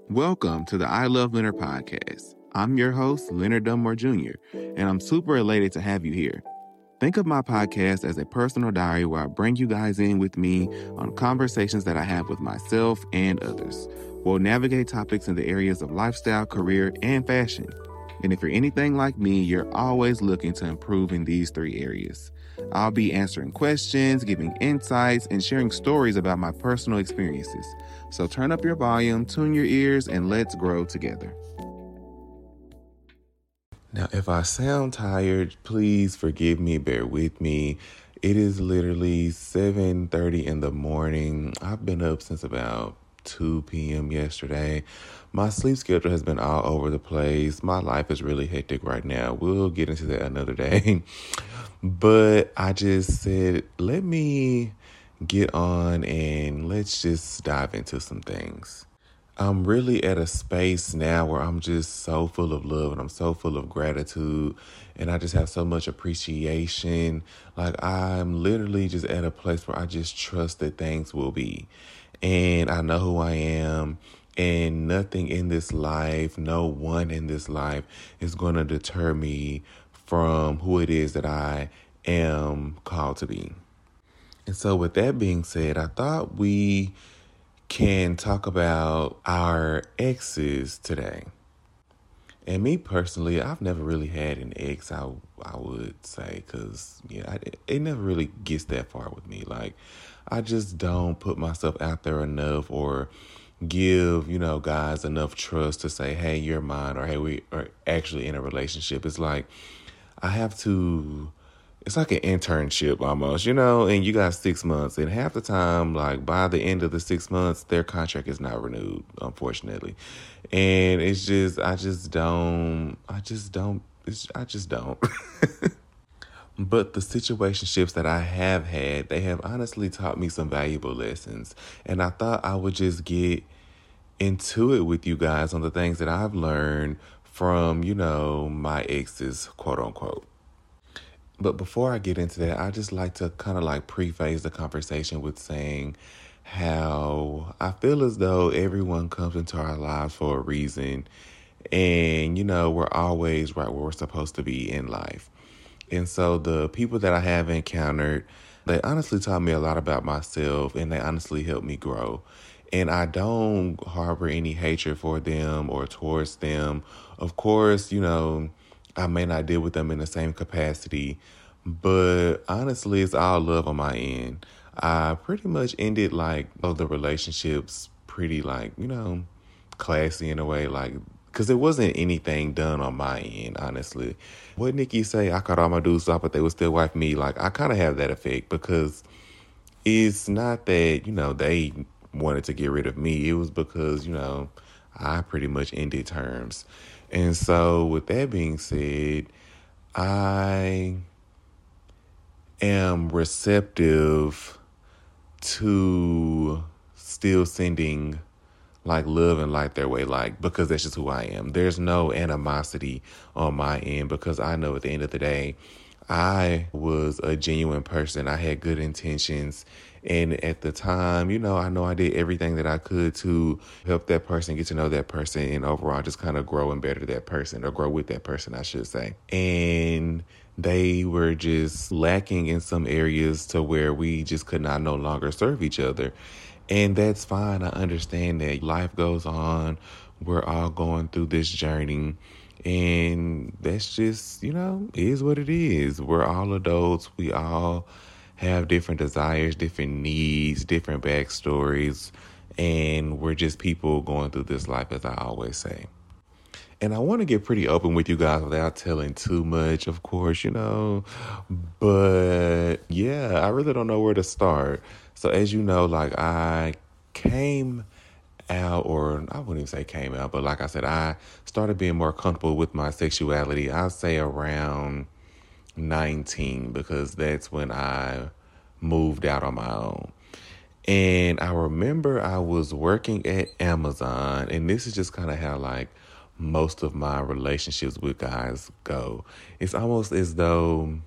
Welcome to the I Love Leonard podcast. I'm your host, Leonard Dunmore Jr., and I'm super elated to have you here. Think of my podcast as a personal diary where I bring you guys in with me on conversations that I have with myself and others. We'll navigate topics in the areas of lifestyle, career, and fashion. And if you're anything like me, you're always looking to improve in these three areas. I'll be answering questions, giving insights, and sharing stories about my personal experiences. So turn up your volume, tune your ears, and let's grow together. Now, if I sound tired, please forgive me, bear with me. It is literally 7:30 in the morning. I've been up since about 2 p.m. yesterday. My sleep schedule has been all over the place. My life is really hectic right now. We'll get into that another day. But I just said, let me get on and let's just dive into some things. I'm really at a space now where I'm just so full of love and I'm so full of gratitude and I just have so much appreciation. Like I'm literally just at a place where I just trust that things will be. And I know who I am, and nothing in this life, no one in this life is going to deter me from who it is that I am called to be. And so with that being said, I thought we can talk about our exes today. And me personally, I've never really had an ex, I would say, because it never really gets that far with me. Like, I just don't put myself out there enough or give, guys enough trust to say, hey, you're mine, or hey, we are actually in a relationship. It's like, it's like an internship almost, and you got 6 months, and half the time, like by the end of the 6 months, their contract is not renewed, unfortunately. And it's just, I just don't. But the situationships that I have had, they have honestly taught me some valuable lessons. And I thought I would just get into it with you guys on the things that I've learned from, my exes, quote unquote. But before I get into that, I just like to kind of like preface the conversation with saying how I feel as though everyone comes into our lives for a reason. And, we're always right where we're supposed to be in life. And so the people that I have encountered, they honestly taught me a lot about myself and they honestly helped me grow. And I don't harbor any hatred for them or towards them. Of course, I may not deal with them in the same capacity, but honestly, it's all love on my end. I pretty much ended the relationships pretty classy in a way, because there wasn't anything done on my end, honestly. What Nikki say, I cut all my dudes off, but they would still wife me. I kind of have that effect because it's not that, they wanted to get rid of me. It was because, I pretty much ended terms. And so with that being said, I am receptive to still sending love and light their way, because that's just who I am. There's no animosity on my end because I know at the end of the day, I was a genuine person. I had good intentions. And at the time, I know I did everything that I could to help that person, get to know that person, and overall just kind of grow and better that person, or grow with that person, I should say. And they were just lacking in some areas to where we just could not no longer serve each other. And that's fine. I understand that life goes on. We're all going through this journey. And that's just, is what it is. We're all adults. We all have different desires, different needs, different backstories. And we're just people going through this life, as I always say. And I want to get pretty open with you guys without telling too much, of course, But yeah, I really don't know where to start. So as you know, I came out, or I wouldn't even say came out, but like I said, I started being more comfortable with my sexuality, I'd say around 19, because that's when I moved out on my own. And I remember I was working at Amazon, and this is just kind of how most of my relationships with guys go. It's almost as though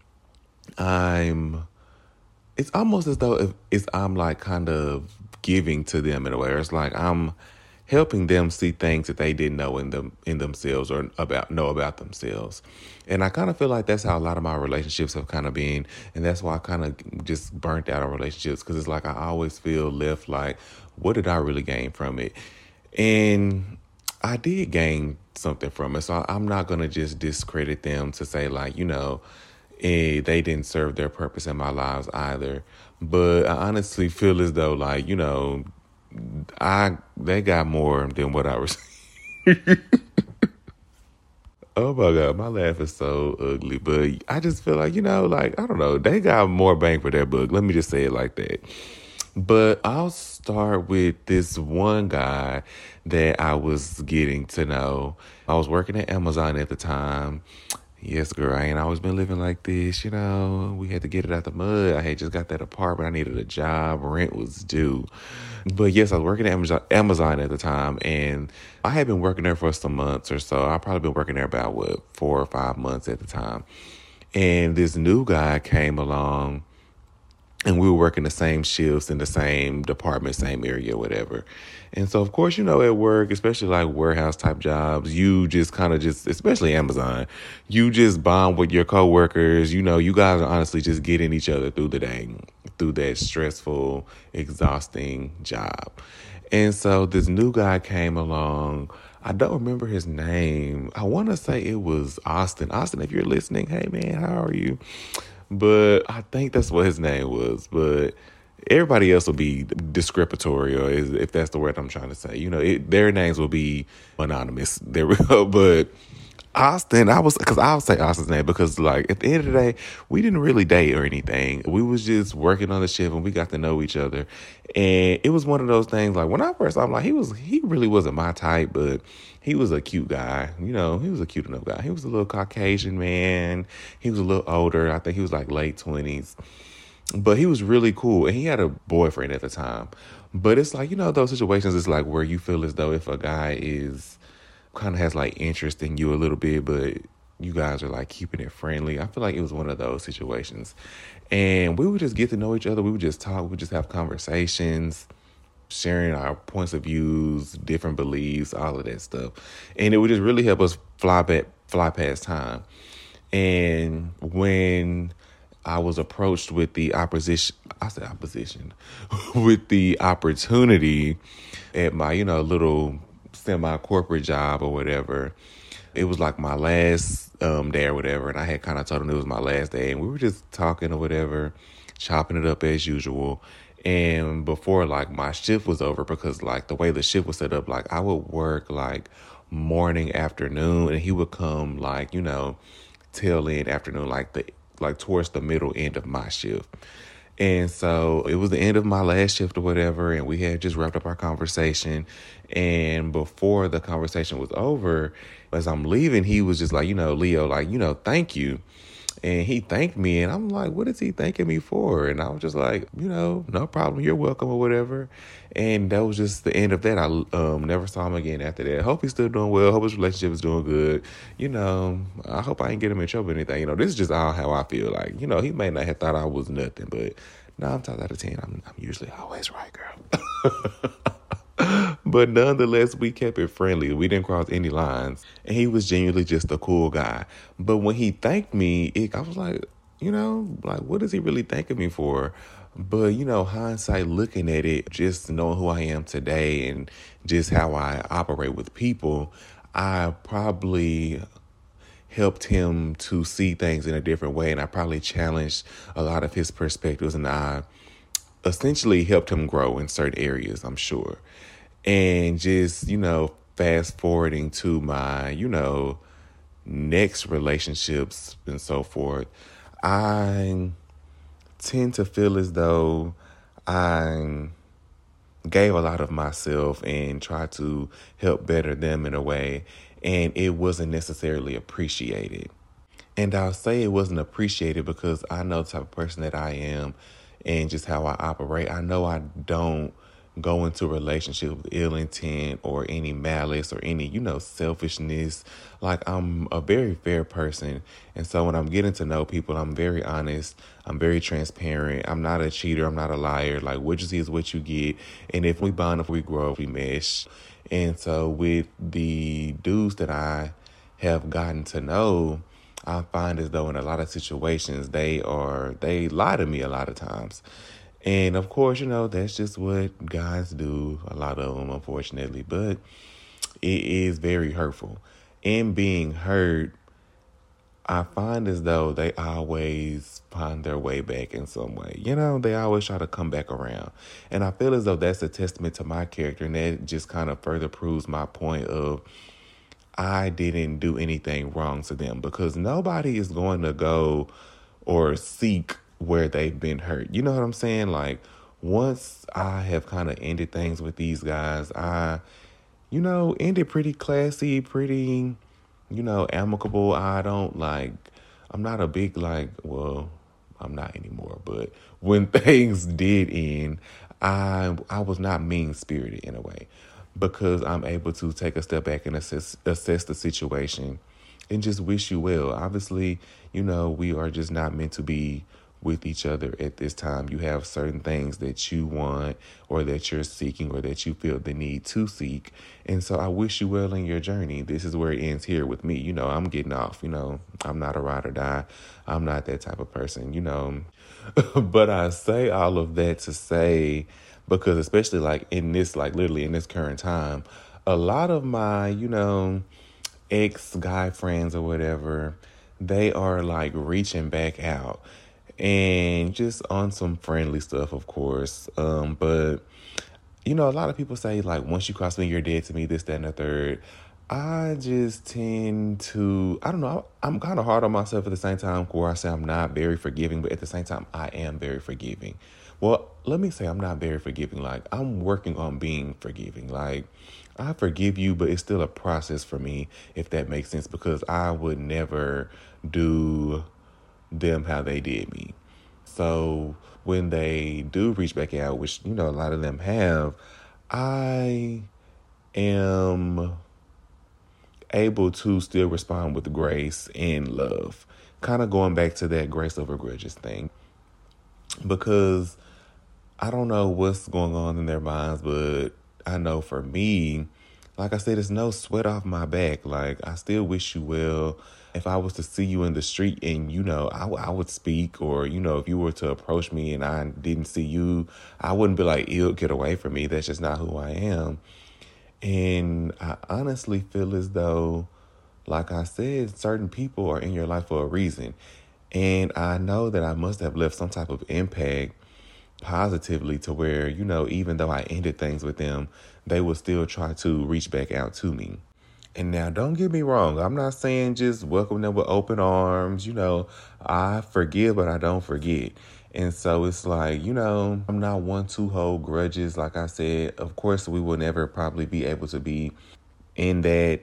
I'm kind of giving to them in a way. It's like I'm helping them see things that they didn't know in themselves or know about themselves. And I kind of feel like that's how a lot of my relationships have kind of been, and that's why I kind of just burnt out on relationships, because it's like I always feel left like, what did I really gain from it? And I did gain something from it, so I'm not gonna just discredit them to say like, they didn't serve their purpose in my lives either. But I honestly feel as though like, they got more than what I received. Oh my God, my laugh is so ugly. But I just feel like, I don't know, they got more bang for their buck. Let me just say it like that. But I'll start with this one guy that I was getting to know. I was working at Amazon at the time. Yes, girl, I ain't always been living like this, We had to get it out the mud. I had just got that apartment. I needed a job. Rent was due. But yes, I was working at Amazon at the time, and I had been working there for some months or so. I've probably been working there about, 4 or 5 months at the time. And this new guy came along, and we were working the same shifts in the same department, same area, whatever. And so, of course, at work, especially like warehouse type jobs, you just kind of especially Amazon, you just bond with your coworkers. You guys are honestly just getting each other through the day, through that stressful, exhausting job. And so this new guy came along. I don't remember his name. I want to say it was Austin. Austin, if you're listening, hey man, how are you? But I think that's what his name was. But everybody else will be discrepatory, or if that's the word I'm trying to say. Their names will be anonymous. There we go. But Austin, because I'll say Austin's name because, like, at the end of the day, we didn't really date or anything. We was just working on the shift, and we got to know each other. And it was one of those things, like, when I first saw him, like, he really wasn't my type, but he was a cute guy. He was a cute enough guy. He was a little Caucasian man. He was a little older. I think he was, like, late 20s. But he was really cool, and he had a boyfriend at the time. But it's like, those situations, it's like where you feel as though if a guy kind of has like interest in you a little bit, but you guys are like keeping it friendly. I feel like it was one of those situations. And we would just get to know each other. We would just talk. We would just have conversations, sharing our points of views, different beliefs, all of that stuff. And it would just really help us fly past time. And when I was approached with the opposition, with the opportunity at my, little semi-corporate job or whatever. It was like my last day or whatever, and I had kind of told him it was my last day, and we were just talking or whatever, chopping it up as usual. And before like my shift was over, because like the way the shift was set up, like I would work like morning, afternoon, and he would come like, tail end afternoon, like towards the middle end of my shift. And so it was the end of my last shift or whatever, and we had just wrapped up our conversation. And before the conversation was over, as I'm leaving, he was just like, Leo, like, thank you. And he thanked me, and I'm like, what is he thanking me for? And I was just like, no problem, you're welcome or whatever. And that was just the end of that. I never saw him again after that. Hope he's still doing well. Hope his relationship is doing good. I hope I ain't get him in trouble or anything. This is just all how I feel. Like, he may not have thought I was nothing, but 9 times out of 10, I'm usually always right, girl. But nonetheless, we kept it friendly. We didn't cross any lines. And he was genuinely just a cool guy. But when he thanked me, I was like, like, what is he really thanking me for? But, hindsight looking at it, just knowing who I am today and just how I operate with people, I probably helped him to see things in a different way. And I probably challenged a lot of his perspectives, and I essentially helped him grow in certain areas, I'm sure. And just, fast forwarding to my, next relationships and so forth, I tend to feel as though I gave a lot of myself and tried to help better them in a way, and it wasn't necessarily appreciated. And I'll say it wasn't appreciated because I know the type of person that I am and just how I operate. I know I don't go into a relationship with ill intent or any malice or any, selfishness. Like, I'm a very fair person. And so when I'm getting to know people, I'm very honest. I'm very transparent. I'm not a cheater. I'm not a liar. Like, what you see is what you get. And if we bond, if we grow, if we mesh. And so with the dudes that I have gotten to know, I find as though in a lot of situations they lie to me a lot of times. And of course, that's just what guys do, a lot of them, unfortunately. But it is very hurtful. In being hurt, I find as though they always find their way back in some way. They always try to come back around. And I feel as though that's a testament to my character. And that just kind of further proves my point of I didn't do anything wrong to them, because nobody is going to go or seek where they've been hurt. You know what I'm saying? Like, once I have kind of ended things with these guys, I ended pretty classy, pretty, amicable. I'm not a big, well, I'm not anymore, but when things did end, I was not mean-spirited in a way, because I'm able to take a step back and assess the situation and just wish you well. Obviously, we are just not meant to be with each other at this time. You have certain things that you want or that you're seeking or that you feel the need to seek. And so I wish you well in your journey. This is where it ends here with me. I'm getting off. I'm not a ride or die. I'm not that type of person. But I say all of that to say, because especially literally in this current time, a lot of my, ex-guy friends or whatever, they are reaching back out. And just on some friendly stuff, of course. But, a lot of people say, once you cross me, you're dead to me, this, that, and the third. I just tend to, I don't know, I'm kind of hard on myself at the same time, where I say I'm not very forgiving, but at the same time, I am very forgiving. Well, let me say I'm not very forgiving. I'm working on being forgiving. I forgive you, but it's still a process for me, if that makes sense, because I would never do them how they did me. So when they do reach back out, which, a lot of them have, I am able to still respond with grace and love. Kind of going back to that grace over grudges thing. Because I don't know what's going on in their minds, but I know for me, like I said, there's no sweat off my back. I still wish you well. If I was to see you in the street and, I would speak, or, if you were to approach me and I didn't see you, I wouldn't be like, ew, get away from me. That's just not who I am. And I honestly feel as though, like I said, certain people are in your life for a reason. And I know that I must have left some type of impact positively to where, even though I ended things with them, they will still try to reach back out to me. And now, don't get me wrong. I'm not saying just welcome them with open arms. I forgive, but I don't forget. And so it's I'm not one to hold grudges. Like I said, of course, we will never probably be able to be in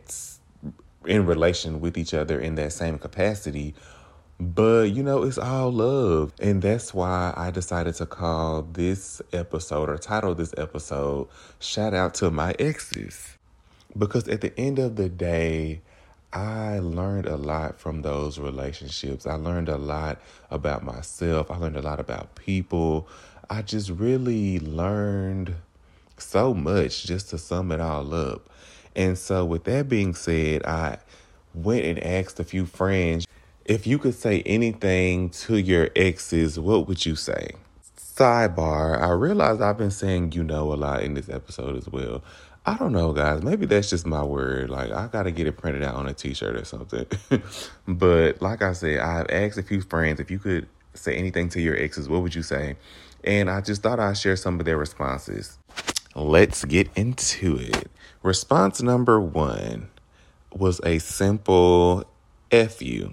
relation with each other in that same capacity. But, it's all love. And that's why I decided to call this episode, or title this episode, Shout Out to My Exes. Because at the end of the day, I learned a lot from those relationships. I learned a lot about myself. I learned a lot about people. I just really learned so much, just to sum it all up. And so with that being said, I went and asked a few friends, if you could say anything to your exes, what would you say? Sidebar, I realized I've been saying a lot in this episode as well. I don't know, guys. Maybe that's just my word. I got to get it printed out on a t-shirt or something. But like I said, I've asked a few friends, if you could say anything to your exes, what would you say? And I just thought I'd share some of their responses. Let's get into it. Response number 1 was a simple F you.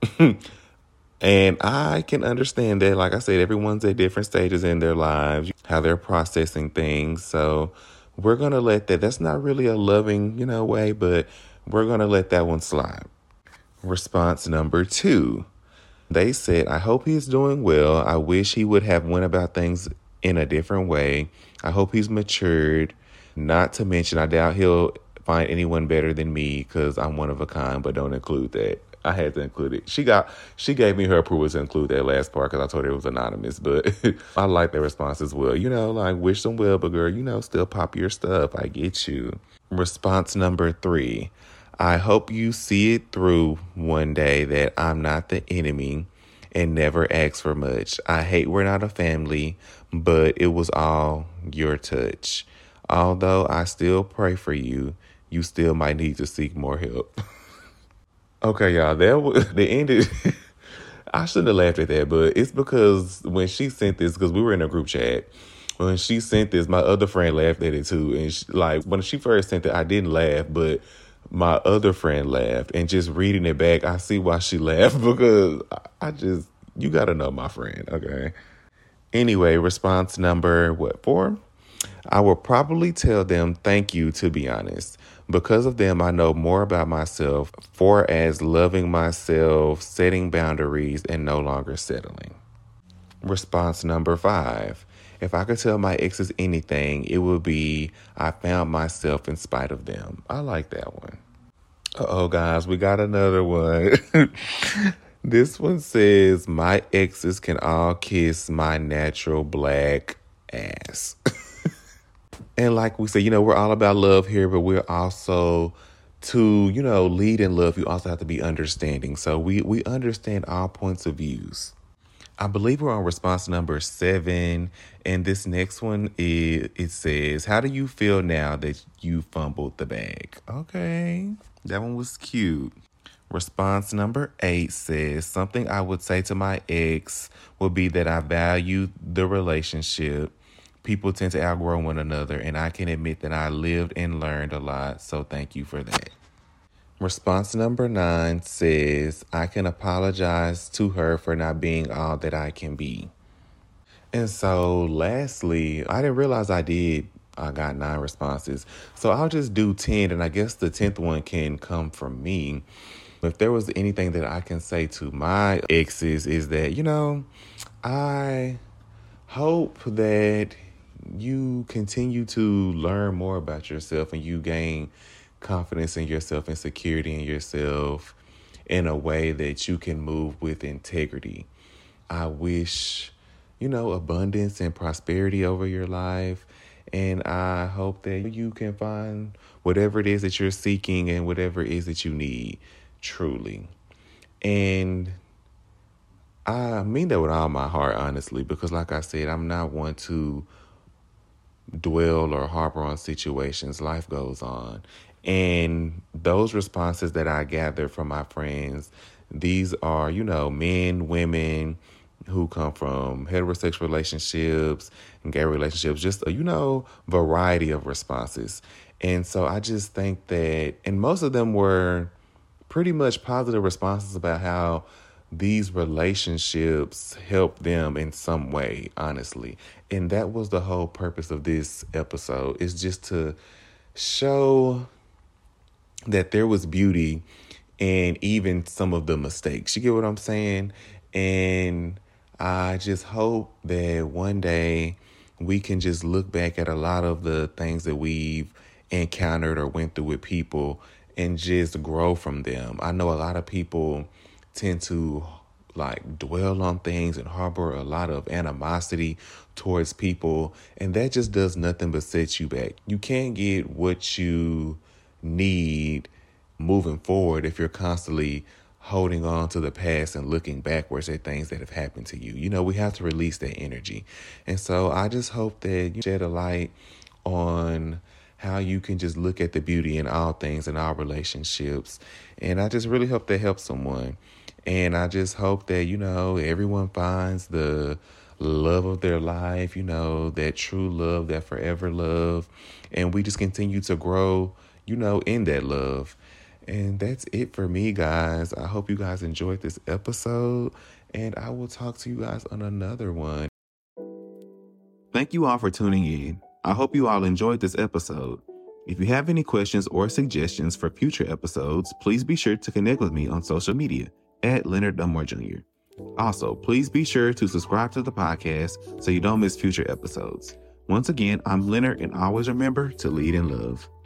And I can understand that. Like I said, everyone's at different stages in their lives, how they're processing things. So we're going to let that's not really a loving, way, but we're going to let that one slide. Response number 2. They said, I hope he's doing well. I wish he would have went about things in a different way. I hope he's matured. Not to mention, I doubt he'll find anyone better than me, because I'm one of a kind, but don't include that. I had to include it. She gave me her approval to include that last part, because I told her it was anonymous, but I like their response as well. Wish them well, but girl, still pop your stuff. I get you. Response number 3. I hope you see it through one day that I'm not the enemy and never ask for much. I hate we're not a family, but it was all your touch. Although I still pray for you, you still might need to seek more help. Okay, y'all, that was the end. I shouldn't have laughed at that, but it's because when she sent this, because we were in a group chat, when she sent this, my other friend laughed at it too. And when she first sent it, I didn't laugh, but my other friend laughed. And just reading it back, I see why she laughed because you got to know my friend, okay? Anyway, response number, 4? I will probably tell them thank you, to be honest. Because of them, I know more about myself, for as loving myself, setting boundaries, and no longer settling. Response number 5. If I could tell my exes anything, it would be I found myself in spite of them. I like that one. Uh-oh, guys, we got another one. This one says, my exes can all kiss my natural black ass. And like we say, we're all about love here, but we're also to, lead in love. You also have to be understanding. So we understand all points of views. I believe we're on response number 7. And this next one it says, how do you feel now that you fumbled the bag? Okay, that one was cute. Response number 8 says, something I would say to my ex would be that I value the relationship. People tend to outgrow one another, and I can admit that I lived and learned a lot, so thank you for that. Response number 9 says, I can apologize to her for not being all that I can be. And so lastly, I didn't realize I got 9 responses. So I'll just do 10, and I guess the 10th one can come from me. If there was anything that I can say to my exes is that, I hope that you continue to learn more about yourself and you gain confidence in yourself and security in yourself in a way that you can move with integrity. I wish, abundance and prosperity over your life. And I hope that you can find whatever it is that you're seeking and whatever it is that you need, truly. And I mean that with all my heart, honestly, because like I said, I'm not one to dwell or harbor on situations. Life goes on. And those responses that I gathered from my friends, these are, men, women who come from heterosexual relationships and gay relationships, just a, variety of responses. And so I just think that, and most of them were pretty much positive responses about how these relationships help them in some way, honestly. And that was the whole purpose of this episode, is just to show that there was beauty in even some of the mistakes. You get what I'm saying? And I just hope that one day we can just look back at a lot of the things that we've encountered or went through with people and just grow from them. I know a lot of people tend to dwell on things and harbor a lot of animosity towards people, and that just does nothing but set you back. You can't get what you need moving forward if you're constantly holding on to the past and looking backwards at things that have happened to you. We have to release that energy. And so I just hope that you shed a light on how you can just look at the beauty in all things, in all relationships. And I just really hope that helps someone. And I just hope that, everyone finds the love of their life, that true love, that forever love. And we just continue to grow, in that love. And that's it for me, guys. I hope you guys enjoyed this episode, and I will talk to you guys on another one. Thank you all for tuning in. I hope you all enjoyed this episode. If you have any questions or suggestions for future episodes, please be sure to connect with me on social media at Leonard Dunmore Jr. Also, please be sure to subscribe to the podcast so you don't miss future episodes. Once again, I'm Leonard, and always remember to lead in love.